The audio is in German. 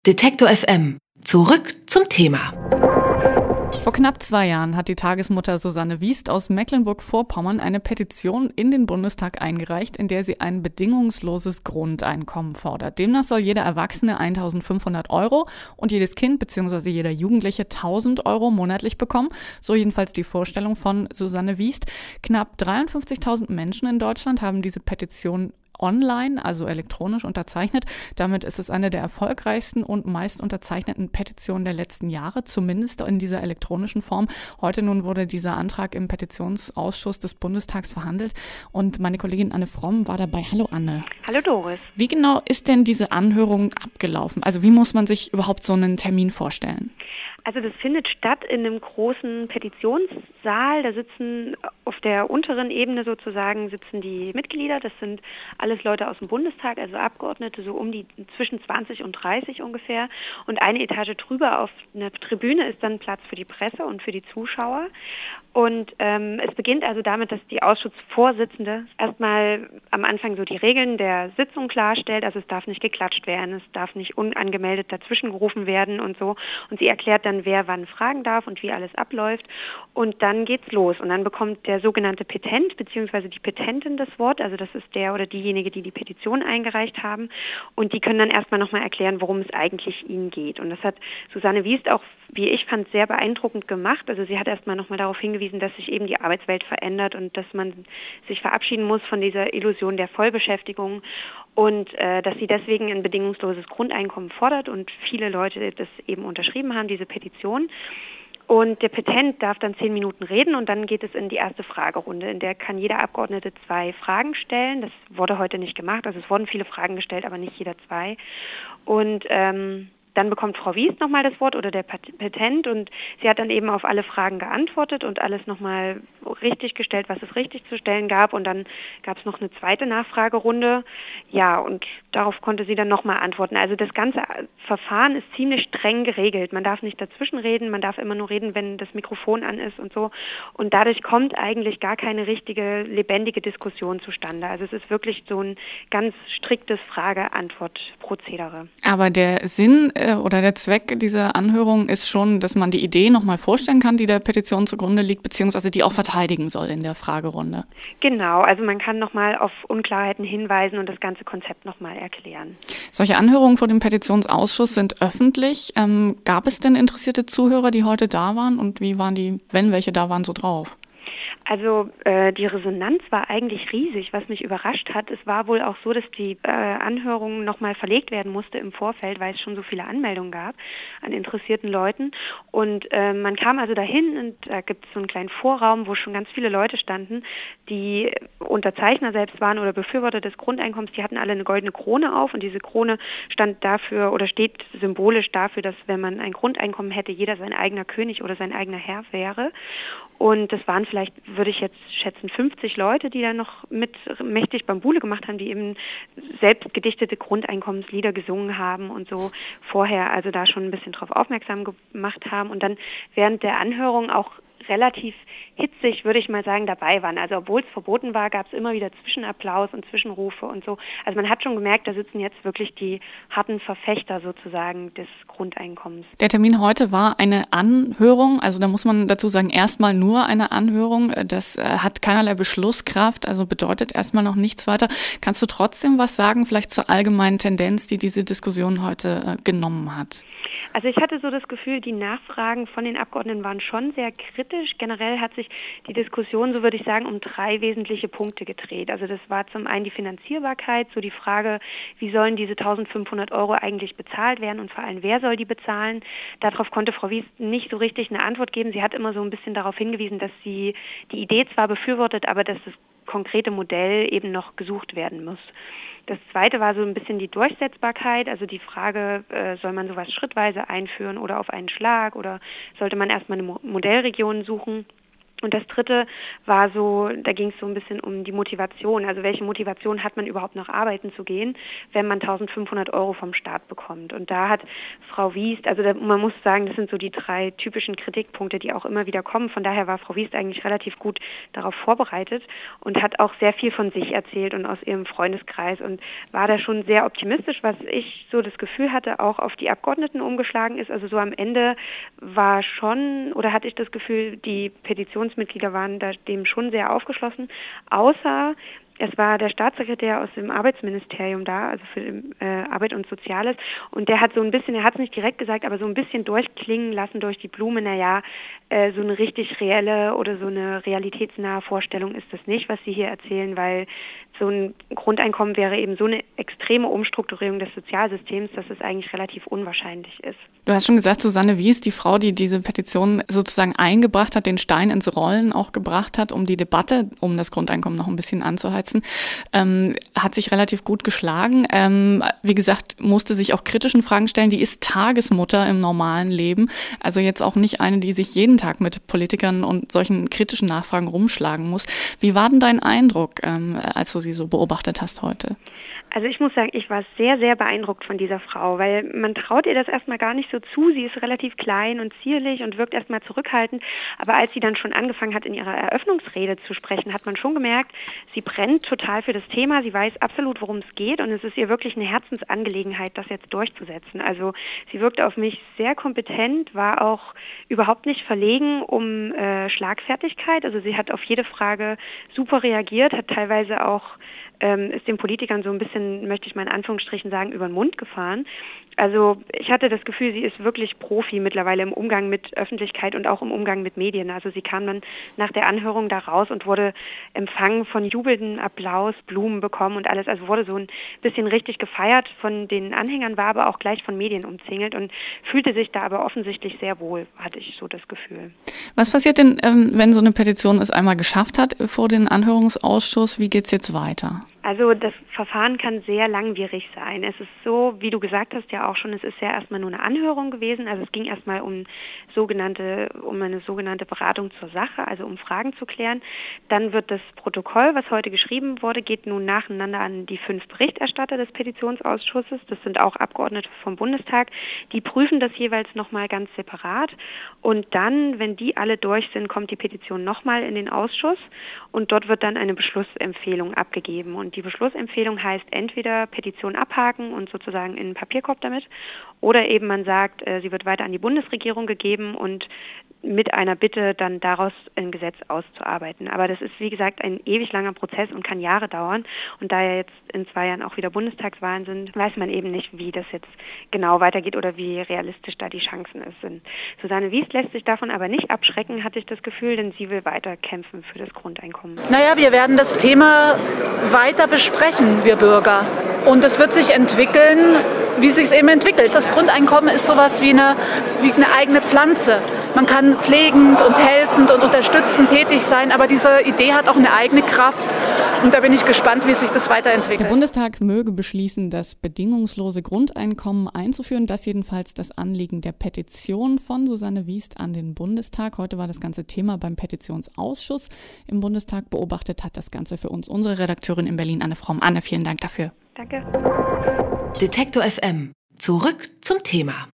Detektor FM. Zurück zum Thema. Vor knapp 2 Jahren hat die Tagesmutter Susanne Wiest aus Mecklenburg-Vorpommern eine Petition in den Bundestag eingereicht, in der sie ein bedingungsloses Grundeinkommen fordert. Demnach soll jeder Erwachsene 1.500 € und jedes Kind bzw. jeder Jugendliche 1.000 € monatlich bekommen. So jedenfalls die Vorstellung von Susanne Wiest. Knapp 53.000 Menschen in Deutschland haben diese Petition online, also elektronisch unterzeichnet. Damit ist es eine der erfolgreichsten und meist unterzeichneten Petitionen der letzten Jahre, zumindest in dieser elektronischen Form. Heute nun wurde dieser Antrag im Petitionsausschuss des Bundestags verhandelt und meine Kollegin Anne Fromm war dabei. Hallo Anne. Hallo Doris. Wie genau ist denn diese Anhörung abgelaufen? Also wie muss man sich überhaupt so einen Termin vorstellen? Also das findet statt in einem großen Petitionssaal. Da sitzen auf der unteren Ebene sozusagen die Mitglieder. Das sind alles Leute aus dem Bundestag, also Abgeordnete, so zwischen 20 und 30 ungefähr. Und eine Etage drüber auf einer Tribüne ist dann Platz für die Presse und für die Zuschauer. Und es beginnt also damit, dass die Ausschussvorsitzende erstmal am Anfang so die Regeln der Sitzung klarstellt. Also es darf nicht geklatscht werden, es darf nicht unangemeldet dazwischen gerufen werden und so. Und sie erklärt dann, wer wann fragen darf und wie alles abläuft. Und dann geht's los. Und dann bekommt der sogenannte Petent bzw. die Petentin das Wort. Also das ist der oder diejenige, die die Petition eingereicht haben. Und die können dann erstmal nochmal erklären, worum es eigentlich ihnen geht. Und das hat Susanne Wiest auch, wie ich fand, sehr beeindruckend gemacht. Also sie hat erstmal nochmal darauf hingewiesen, dass sich eben die Arbeitswelt verändert und dass man sich verabschieden muss von dieser Illusion der Vollbeschäftigung und dass sie deswegen ein bedingungsloses Grundeinkommen fordert und viele Leute das eben unterschrieben haben, diese Petition. Und der Petent darf dann 10 Minuten reden und dann geht es in die erste Fragerunde, in der kann jeder Abgeordnete 2 Fragen stellen. Das wurde heute nicht gemacht, also es wurden viele Fragen gestellt, aber nicht jeder 2. Und dann bekommt Frau Wiest nochmal das Wort oder der Petent und sie hat dann eben auf alle Fragen geantwortet und alles nochmal richtig gestellt, was es richtig zu stellen gab. Und dann gab es noch eine zweite Nachfragerunde. Ja, und darauf konnte sie dann nochmal antworten. Also das ganze Verfahren ist ziemlich streng geregelt. Man darf nicht dazwischen reden, man darf immer nur reden, wenn das Mikrofon an ist und so. Und dadurch kommt eigentlich gar keine richtige, lebendige Diskussion zustande. Also es ist wirklich so ein ganz striktes Frage-Antwort-Prozedere. Aber der Sinn oder der Zweck dieser Anhörung ist schon, dass man die Idee nochmal vorstellen kann, die der Petition zugrunde liegt, beziehungsweise die auch verteidigen soll in der Fragerunde. Genau, also man kann nochmal auf Unklarheiten hinweisen und das ganze Konzept nochmal erklären. Solche Anhörungen vor dem Petitionsausschuss sind öffentlich. Gab es denn interessierte Zuhörer, die heute da waren und wie waren die, wenn welche da waren, so drauf? Also die Resonanz war eigentlich riesig, was mich überrascht hat. Es war wohl auch so, dass die Anhörung nochmal verlegt werden musste im Vorfeld, weil es schon so viele Anmeldungen gab an interessierten Leuten. Und man kam also dahin und da gibt es so einen kleinen Vorraum, wo schon ganz viele Leute standen, die Unterzeichner selbst waren oder Befürworter des Grundeinkommens. Die hatten alle eine goldene Krone auf und diese Krone stand dafür oder steht symbolisch dafür, dass wenn man ein Grundeinkommen hätte, jeder sein eigener König oder sein eigener Herr wäre. Und das waren vielleicht, würde ich jetzt schätzen, 50 Leute, die da noch mit mächtig Bambule gemacht haben, die eben selbst gedichtete Grundeinkommenslieder gesungen haben und so vorher also da schon ein bisschen drauf aufmerksam gemacht haben und dann während der Anhörung auch relativ hitzig, würde ich mal sagen, dabei waren. Also obwohl es verboten war, gab es immer wieder Zwischenapplaus und Zwischenrufe und so. Also man hat schon gemerkt, da sitzen jetzt wirklich die harten Verfechter sozusagen des Grundeinkommens. Der Termin heute war eine Anhörung, also da muss man dazu sagen, erstmal nur eine Anhörung. Das hat keinerlei Beschlusskraft, also bedeutet erstmal noch nichts weiter. Kannst du trotzdem was sagen, vielleicht zur allgemeinen Tendenz, die diese Diskussion heute genommen hat? Also ich hatte so das Gefühl, die Nachfragen von den Abgeordneten waren schon sehr kritisch. Generell hat sich die Diskussion, so würde ich sagen, um 3 wesentliche Punkte gedreht. Also das war zum einen die Finanzierbarkeit, so die Frage, wie sollen diese 1.500 € eigentlich bezahlt werden und vor allem, wer soll die bezahlen? Darauf konnte Frau Wiest nicht so richtig eine Antwort geben. Sie hat immer so ein bisschen darauf hingewiesen, dass sie die Idee zwar befürwortet, aber dass das konkrete Modell eben noch gesucht werden muss. Das zweite war so ein bisschen die Durchsetzbarkeit, also die Frage, soll man sowas schrittweise einführen oder auf einen Schlag oder sollte man erstmal eine Modellregion suchen? Und das dritte war so, da ging es so ein bisschen um die Motivation. Also welche Motivation hat man überhaupt noch arbeiten zu gehen, wenn man 1.500 € vom Staat bekommt. Und da hat Frau Wiest, man muss sagen, das sind so die 3 typischen Kritikpunkte, die auch immer wieder kommen. Von daher war Frau Wiest eigentlich relativ gut darauf vorbereitet und hat auch sehr viel von sich erzählt und aus ihrem Freundeskreis und war da schon sehr optimistisch, was ich so das Gefühl hatte, auch auf die Abgeordneten umgeschlagen ist. Also so am Ende war schon, oder hatte ich das Gefühl, die Petitionsmitglieder waren da dem schon sehr aufgeschlossen, außer es war der Staatssekretär aus dem Arbeitsministerium da, also für Arbeit und Soziales, und der hat so ein bisschen, er hat es nicht direkt gesagt, aber so ein bisschen durchklingen lassen durch die Blume, so eine richtig reelle oder so eine realitätsnahe Vorstellung ist das nicht, was Sie hier erzählen, weil so ein Grundeinkommen wäre eben so eine extreme Umstrukturierung des Sozialsystems, dass es eigentlich relativ unwahrscheinlich ist. Du hast schon gesagt, Susanne Wiest, die Frau, die diese Petition sozusagen eingebracht hat, den Stein ins Rollen auch gebracht hat, um die Debatte um das Grundeinkommen noch ein bisschen anzuheizen, hat sich relativ gut geschlagen. Wie gesagt, musste sich auch kritischen Fragen stellen. Die ist Tagesmutter im normalen Leben, also jetzt auch nicht eine, die sich jeden Tag mit Politikern und solchen kritischen Nachfragen rumschlagen muss. Wie war denn dein Eindruck, als du sie so beobachtet hast heute? Also ich muss sagen, ich war sehr, sehr beeindruckt von dieser Frau, weil man traut ihr das erstmal gar nicht so zu. Sie ist relativ klein und zierlich und wirkt erstmal zurückhaltend. Aber als sie dann schon angefangen hat, in ihrer Eröffnungsrede zu sprechen, hat man schon gemerkt, sie brennt total für das Thema. Sie weiß absolut, worum es geht und es ist ihr wirklich eine Herzensangelegenheit, das jetzt durchzusetzen. Also sie wirkt auf mich sehr kompetent, war auch überhaupt nicht verlegen um Schlagfertigkeit. Also sie hat auf jede Frage super reagiert, hat teilweise auch ist den Politikern so ein bisschen, möchte ich mal in Anführungsstrichen sagen, über den Mund gefahren. Also ich hatte das Gefühl, sie ist wirklich Profi mittlerweile im Umgang mit Öffentlichkeit und auch im Umgang mit Medien. Also sie kam dann nach der Anhörung da raus und wurde empfangen von jubelndem Applaus, Blumen bekommen und alles. Also wurde so ein bisschen richtig gefeiert von den Anhängern, war aber auch gleich von Medien umzingelt und fühlte sich da aber offensichtlich sehr wohl, hatte ich so das Gefühl. Was passiert denn, wenn so eine Petition es einmal geschafft hat vor den Anhörungsausschuss? Wie geht's jetzt weiter? Also das Verfahren kann sehr langwierig sein. Es ist so, wie du gesagt hast ja auch schon, es ist ja erstmal nur eine Anhörung gewesen. Also es ging erstmal um eine sogenannte Beratung zur Sache, also um Fragen zu klären. Dann wird das Protokoll, was heute geschrieben wurde, geht nun nacheinander an die 5 Berichterstatter des Petitionsausschusses. Das sind auch Abgeordnete vom Bundestag. Die prüfen das jeweils nochmal ganz separat. Und dann, wenn die alle durch sind, kommt die Petition nochmal in den Ausschuss und dort wird dann eine Beschlussempfehlung abgegeben. Und die Beschlussempfehlung heißt entweder Petition abhaken und sozusagen in den Papierkorb damit oder eben man sagt, sie wird weiter an die Bundesregierung gegeben und mit einer Bitte dann daraus ein Gesetz auszuarbeiten. Aber das ist, wie gesagt, ein ewig langer Prozess und kann Jahre dauern. Und da ja jetzt in 2 Jahren auch wieder Bundestagswahlen sind, weiß man eben nicht, wie das jetzt genau weitergeht oder wie realistisch da die Chancen sind. Susanne Wiest lässt sich davon aber nicht abschrecken, hatte ich das Gefühl, denn sie will weiter kämpfen für das Grundeinkommen. Naja, wir werden das Thema weiter besprechen, wir Bürger. Und es wird sich entwickeln, wie es sich eben entwickelt. Das Grundeinkommen ist sowas wie eine eigene Pflanze. Man kann pflegend und helfend und unterstützend tätig sein, aber diese Idee hat auch eine eigene Kraft. Und da bin ich gespannt, wie sich das weiterentwickelt. Der Bundestag möge beschließen, das bedingungslose Grundeinkommen einzuführen. Das jedenfalls das Anliegen der Petition von Susanne Wiest an den Bundestag. Heute war das ganze Thema beim Petitionsausschuss im Bundestag. Beobachtet hat das Ganze für uns unsere Redakteurin in Berlin, Anne Fromm. Anne, vielen Dank dafür. Danke. Detektor FM. Zurück zum Thema.